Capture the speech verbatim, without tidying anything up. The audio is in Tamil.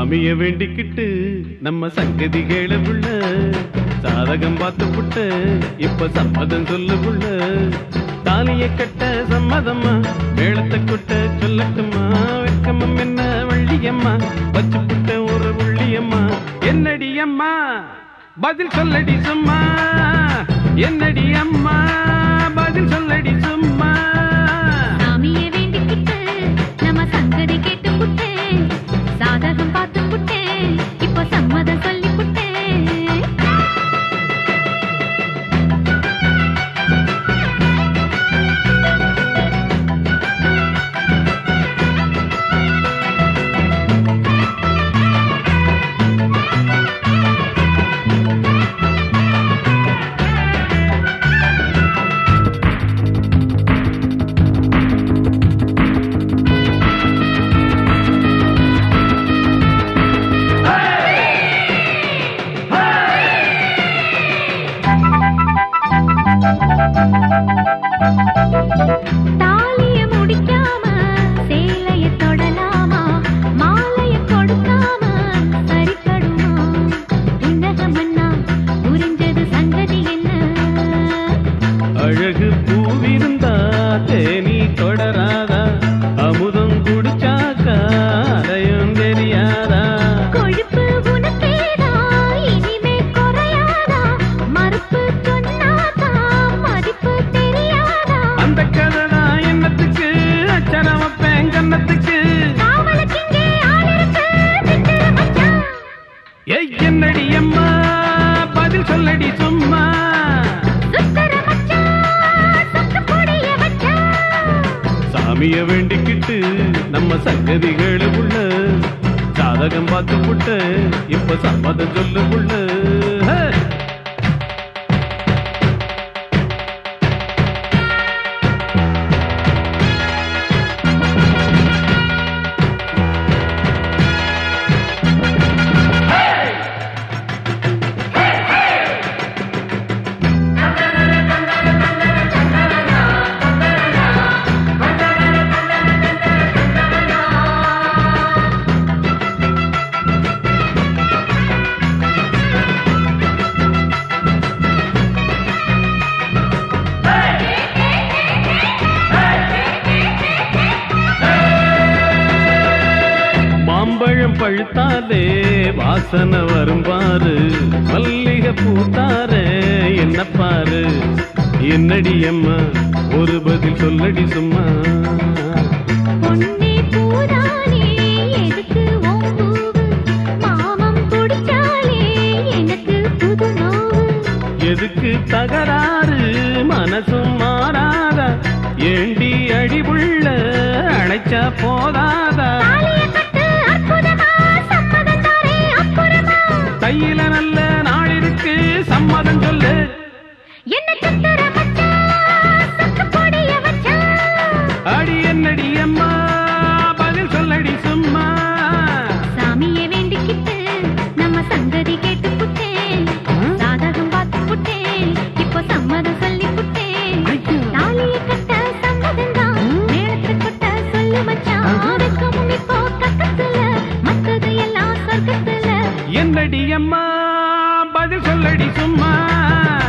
சாமிய வேண்டிக்கிட்டு நம்ம சங்கதி கேள புள்ள, சாதகம் பார்த்து புட்ட இப்ப சம்மதம் சொல்லு புள்ள. தாலிய கட்ட சம்மதம்மா, மேளத்தை கொட்ட சொல்லட்டுமா, வெக்கமம் என்ன வள்ளியம்மா, வச்சு புட்ட ஒரு புள்ளியம்மா. என்னடி அம்மா பதில் சொல்லடி சும்மா, என்னடி அம்மா பதில் சொல்லடி சும்மா. சாமிய வேண்டிக்கிட்டு நம்ம சங்கதி கேட்டு புட்டேன், சாதகம் பார்த்து புட்டேன் இப்ப சம்மதம் சொல்லி புட்டேன். தாலிய முடிக்காம சேலைய தொடலாமா, மாலைய கொடுக்காம சரிப்படுமா, உன்னகமன்னா புரிஞ்சது சங்கதி என்ன. அழகு பூவிருந்தா தேனி தொடராதா, அமுதம் குடிச்சாக்கா அலையும் தெரியாதா. கொழுப்பு உனக்கேதா இனிமே குறையாதா, மறுப்பு சொன்னாதா மதிப்பு தெரியாதா. அந்த கதனா என்னத்துக்கு அச்சரம் வைப்பேன் கன்னத்துக்கு, காவலுக்கிங்கே ஆளிருக்கு விட்டுற மச்சான். ஏய் என்னடி அம்மா பதில் சொல்லடி சும்மா. சுத்தர மச்சான் சொக்கு பொடிய மச்சான். சாமிய வேண்டிக்கிட்டு நம்ம சங்கதிகள் உள்ள, சாதகம் பார்த்து புட்ட இப்ப சம்மதம் சொல்லு புள்ள. மாம்பழம் பழுத்தாலே வாசனை வரும் பாரு, மல்லிகை பூத்தாரே என்ன பாரு. என்னடி அம்மா ஒரு பதில் சொல்லடி சும்மா. பொன்னே பூதானே எதுக்கு உன் பூவு, மாமம் குடிச்சாலே எனக்கு புது நோவு. எதுக்கு தகராறு மனசும் மாறாதா, ஏண்டி அடிவுள்ள அழைச்சா போதாதா. தாலிய கட்டு அற்புதமா, சம்மதம் தாரே அப்புறமா. கையில நல்ல நாள் இருக்கு சம்மதம் சொல்லு. என்ன சுத்தர மச்சான் சொக்கு பொடிய மச்சான். அடி என்னடி அம்மா பதில் சொல்லடி சும்மா. சாமிய வேண்டிக்கிட்டு நம்ம சங்கதி கேட்டு புட்டேன், சாதகம் பார்த்து புட்டேன் இப்போ சம்மதம் சொல்லி புட்டேன். தாலிய கட்ட சம்மதம் தான், மேளத்தை கொட்ட சொல்லு மச்சான். வெக்கமும் இப்போ கக்கத்துல, மத்தது எல்லாம் சொர்க்கத்துல. என்னடி அம்மா பதில் சொல்லடி சும்மா.